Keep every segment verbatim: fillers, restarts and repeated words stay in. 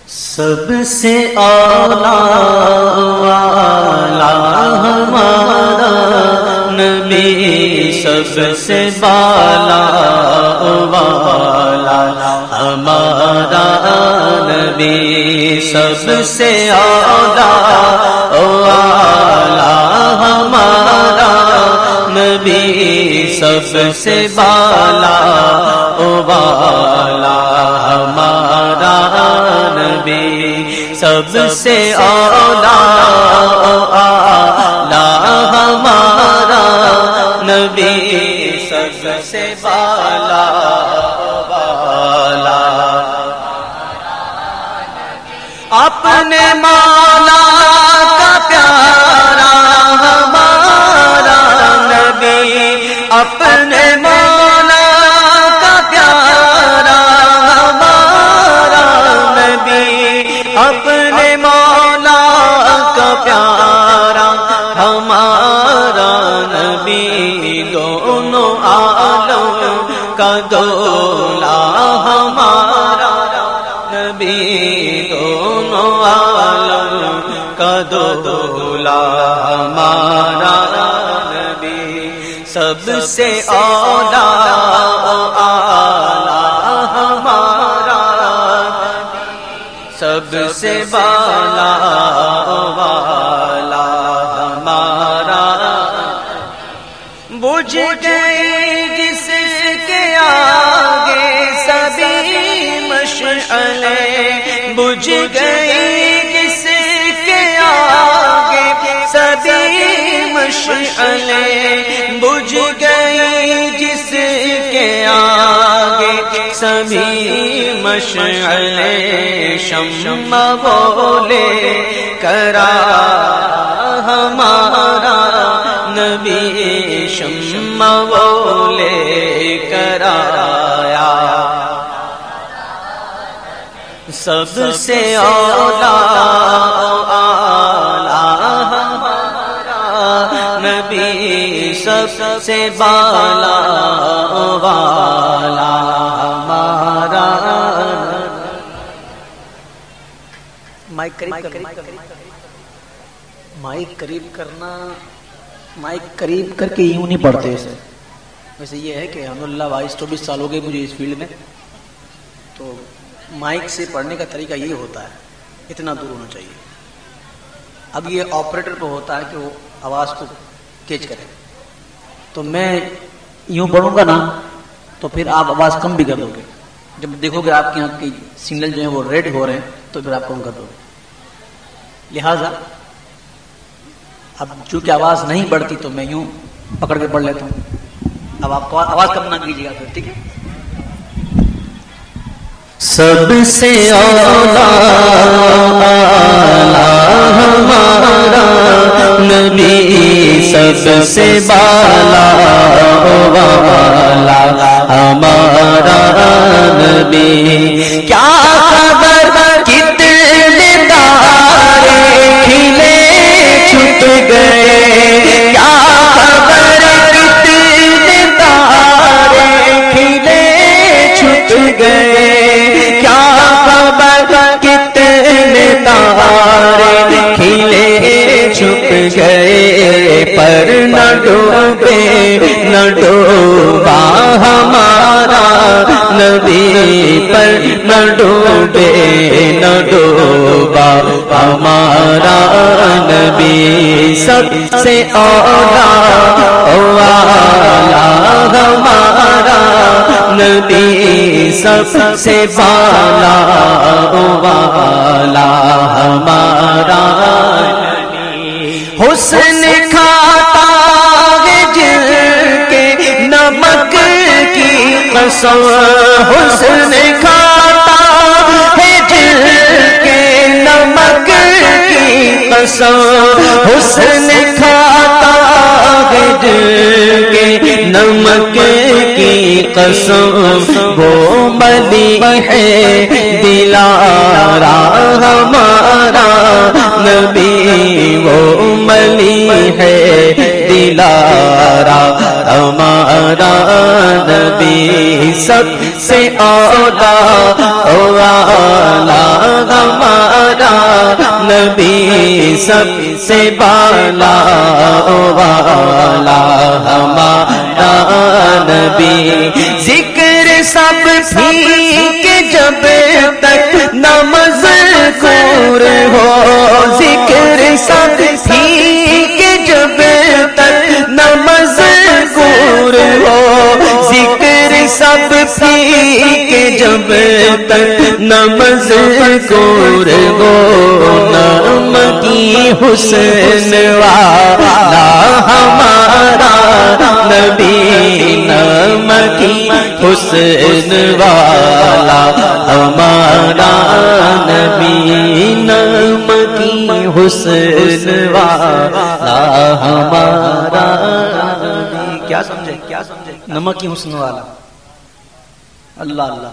سب سے اعلیٰ والا ہمارا نبی، سب سے بالا والا ہمارا نبی، سب سے اعلیٰ والا ہمارا نبی، سب سے بالا والا ہمارا نبی، سب سے اعلیٰ ہمارا نبی، سب سے بالا والا اپنے مولا کا پیارا ہمارا نبی، اپنے مولا کا پیارا ہمارا نبی، اپنے مولا کا پیارا ہمارا نبی، دونوں عالم کا دولا ہمارا نبی، دونوں عالم کا دولا ہمارا نبی، سب سے اعلیٰ ہمارا، سب سے بالا والا ہمارا، بجھ گئی جس کے آگے سبھی مشعلیں، بجھ گئی جس کے آگے سبھی مشعلیں، بجھ گئی جس کے آگے سبھی مشعلیں، شمع بولے کرا ہمارا نبی، شمع بولے کرایا، سب سے اعلیٰ ہمارا نبی، سب سے بالا والا ہمارا۔ مائک قریب مائک قریب کرنا، مائک قریب کر کے یوں نہیں پڑھتے اسے۔ ویسے یہ ہے کہ الحمدللہ بائیس چوبیس سال ہو گئے مجھے اس فیلڈ میں، تو مائک سے پڑھنے کا طریقہ یہ ہوتا ہے، اتنا دور ہونا چاہیے۔ اب یہ آپریٹر پہ ہوتا ہے کہ وہ آواز کو کیچ کرے، تو میں یوں پڑھوں گا نا تو پھر آپ آواز کم بھی کر دو گے، جب دیکھو گے آپ کے یہاں کی سگنل جو ہیں وہ ریڈ ہو رہے ہیں تو پھر آپ کم کر دو گے۔ لہذا اب چونکہ آواز نہیں بڑھتی تو میں یوں پکڑ کے پڑھ لیتا ہوں، اب آپ آواز کم نہ کیجیے گا پھر، ٹھیک ہے؟ سب سے اعلیٰ ہمارا نبی، سب سے بالا والا ہمارا نبی، کیا خبر کتنے تارے کھلے چھپ گئے، کیا خبر کتنے تارے کھلے چھپ گئے، کیا خبر کتنے تارے کھلے چھپ گئے، پر نہ ڈوبے نہ ڈوبا ہمارا نبی، پر نہ ڈوبے نہ ڈوبا ہمارا نبی، سب سے اعلیٰ والا ہمارا نبی، سب سے بالا والا ہمارا نبی، حسن کھاتا ہے جل کے نمک کی قسم، حسن کھاتا ہے جل کے نمک کی قسم، حسن کھاتا ہے جل کے نمک کی قسم، وہ ملی ہے دلارا ہمارا نبی، وہ ملی ہے دلارا ہمارا نبی، سب سے اولا والا ہمارا سب سے بالا والا ہمارا نبی، ذکر سب ٹھیک جب تک نہ مذکور ہو، ذکر سب ٹھیک جب تک نہ مذکور ہو، ذکر سب ٹھیک جب تک نہ مذکور ہو، نام کی حسن والا ہمارا نبی، نام کی حسن والا ہمارا نبی، نام کی حسن والا ہمارا نبی۔ کیا سمجھے کیا سمجھے نمک کی حسن والا؟ اللہ اللہ۔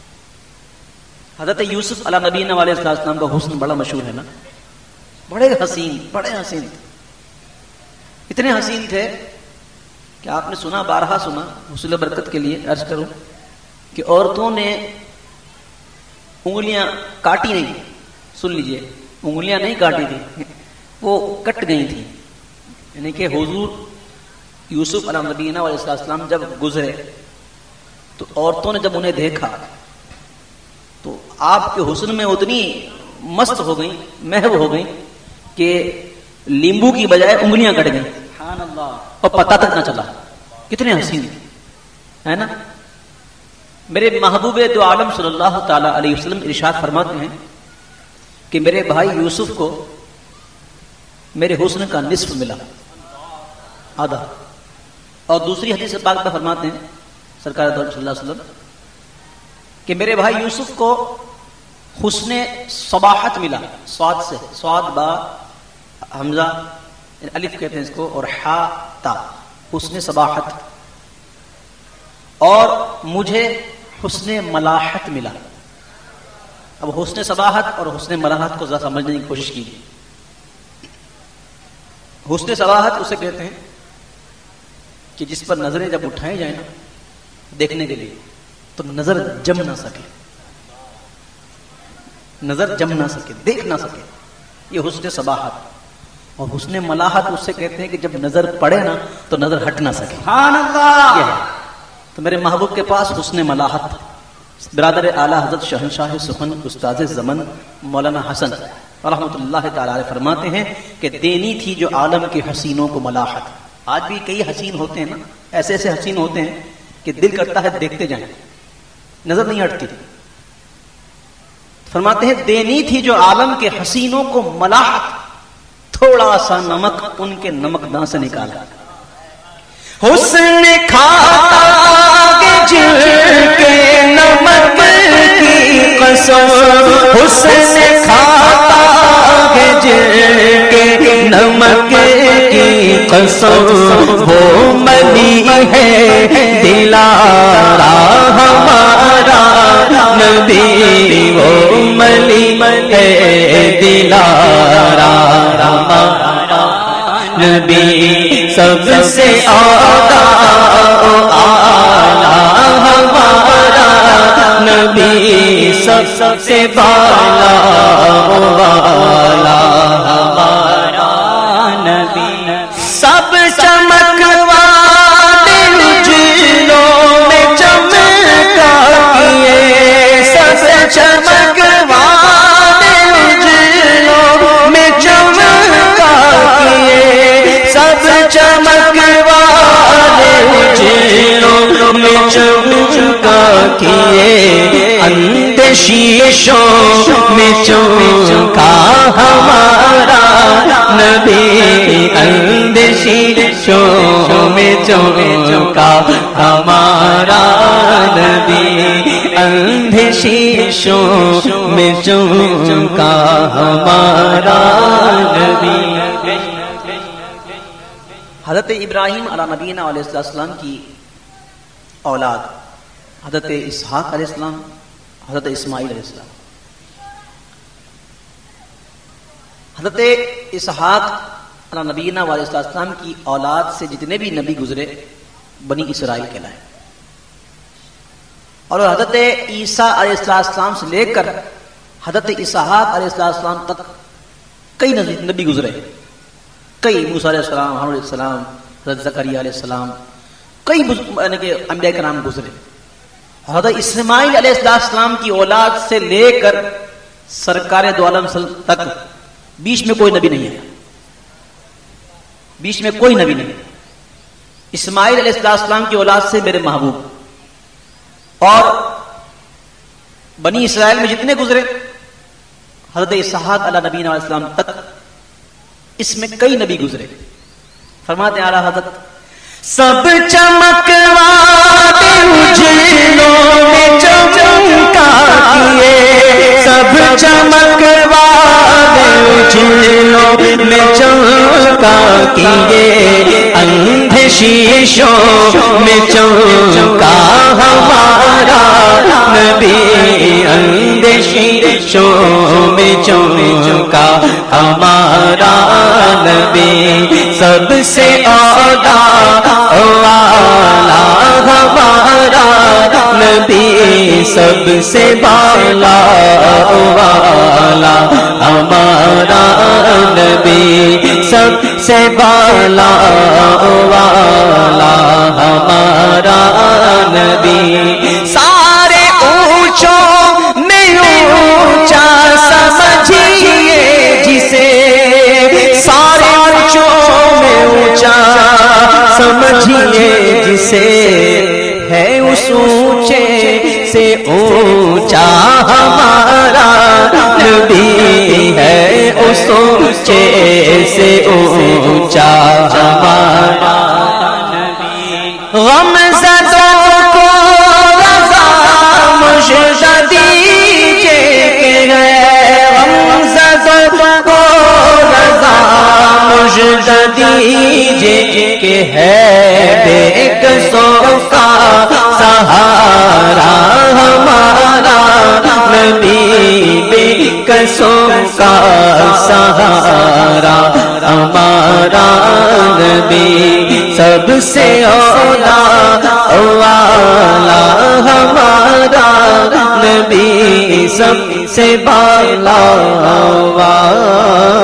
حضرت یوسف علیہ نبی علیہ السلام کا حسن بڑا مشہور ہے نا، بڑے حسین بڑے حسین تھے، اتنے حسین تھے کہ آپ نے سنا، بارہا سنا، حصول برکت کے لیے عرض کروں کہ عورتوں نے انگلیاں کاٹی نہیں، سن لیجئے، انگلیاں نہیں کاٹی تھی، وہ کٹ گئی تھی، یعنی کہ حضور یوسف علیہ نبی علیہ السلام جب گزرے تو عورتوں نے جب انہیں دیکھا تو آپ کے حسن میں اتنی مست ہو گئیں، محو ہو گئیں کہ لیمبو کی بجائے انگلیاں کٹ گئیں، سبحان اللہ، اور پتہ تک نہ چلا، کتنے حسین ہے نا۔ میرے محبوب دو عالم صلی اللہ تعالی علیہ وسلم ارشاد فرماتے ہیں کہ میرے بھائی یوسف کو میرے حسن کا نصف ملا، آدھا، اور دوسری حدیث پاک میں فرماتے ہیں سرکار دو صلی اللہ علیہ وسلم کہ میرے بھائی یوسف کو حسن صباحت ملا، صاد سے، صاد با حمزہ الف کہتے ہیں اس کو، اور حا تا، حسن صباحت، اور مجھے حسن ملاحت ملا۔ اب حسن صباحت اور حسن ملاحت کو ذرا سمجھنے کی کوشش کیجیے۔ حسن صباحت اسے کہتے ہیں کہ جس پر نظریں جب اٹھائی جائیں نا دیکھنے کے لیے تو نظر جم نہ سکے، نظر جم نہ سکے، دیکھ نہ سکے، یہ حسن صباحت۔ اور حسن ملاحت اس سے کہتے ہیں کہ جب نظر پڑے نا تو نظر ہٹ نہ سکے، سبحان اللہ، یہ ہے۔ تو میرے محبوب کے پاس حسن ملاحت، برادر اعلیٰ حضرت شہنشاہ سخن استاد زمن مولانا حسن رحمۃ اللہ تعالی علیہ فرماتے ہیں کہ دینی تھی جو عالم کے حسینوں کو ملاحت۔ آج بھی کئی حسین ہوتے ہیں نا، ایسے ایسے حسین ہوتے ہیں کہ دل کرتا ہے دیکھتے جائیں، نظر نہیں ہٹتی۔ فرماتے ہیں دینی تھی جو عالم کے حسینوں کو ملاحت، تھوڑا سا نمک ان کے نمک داں سے نکالا، حسن کھاتا جل کے نمک کی قسم، حسن کھاتا ہے جل کے نمک کی قسم، وہ ملی ہے دلارا ہمارا نبی، وہ ملی ہے دلارا ہمارا نبی، سب سے آقا آلہ ہمارا نبی، سب سب سے بالا والا ہمارا نبی، سب چمک والے اجلوں میں چمکا کیے، سب چمک والے اجلوں میں چمکا کیے، سب چمک والے اجلوں میں چمکا کیے، اندیشوں میں چمکا ہمارا نبی، اندیشوں میں چمکا ہمارا نبی، اندیشوں میں چمکا ہمارا نبی۔ حضرت ابراہیم علیہ نبینا علیہ السلام کی اولاد حضرت اسحاق علیہ السلام، حضرت اسماعیل علیہ السلام۔ حضرت اسحاق علیہ نبینا علیہ السلام کی اولاد سے جتنے بھی نبی گزرے بنی اسرائیل کہلائے، اور حضرت عیسیٰ علیہ السلام سے لے کر حضرت اسحاق علیہ السلام تک کئی نبی گزرے، کئی موسیٰ علیہ السلام، ہارون علیہ السلام، حضرت زکریا علیہ السلام، کئی یعنی کہ انبیاء کرام گزرے. حضرت اسماعیل علیہ السلام کی اولاد سے لے کر سرکار دو عالم تک بیچ میں کوئی نبی نہیں ہے، بیچ میں کوئی نبی نہیں. اسماعیل علیہ السلام کی اولاد سے میرے محبوب، اور بنی اسرائیل میں جتنے گزرے حضرت اسحاق علیہ نبینا علیہ السلام تک، اس میں کئی نبی گزرے. فرماتے ہیں اعلیٰ حضرت سب چمکوا دے اجلوں میں چمکا کیے، سب چمکوا دے اجلوں میں چمکا کیے، اندھے شیشوں میں چمکا ہمارا نبی، اندھے شیشوں میں چمکا ہمارا نبی، سب سے اولا والا ہمارا نبی، سب سے بالا والا ہمارا نبی، سب سے بالا والا ہمارا نبی. سارے اونچوں میں اونچا سمجھیے جسے، سارے اونچوں میں اونچا سمجھیے جسے، ہے اس اونچے سے اونچا ہمارا نبی، ہے اس اونچے سے اونچا ہمارا نبی. غم زدوں کو رضا مجھ دیجے کہ ہے، غم زدوں کو رضا مجھ دیجے کہ ہے، بے کسوں کا سہارا ہمارا نبی، بے کسوں کا سہارا ہمارا نبی، سب سے اولا والا ہمارا نبی، سب سے بالا والا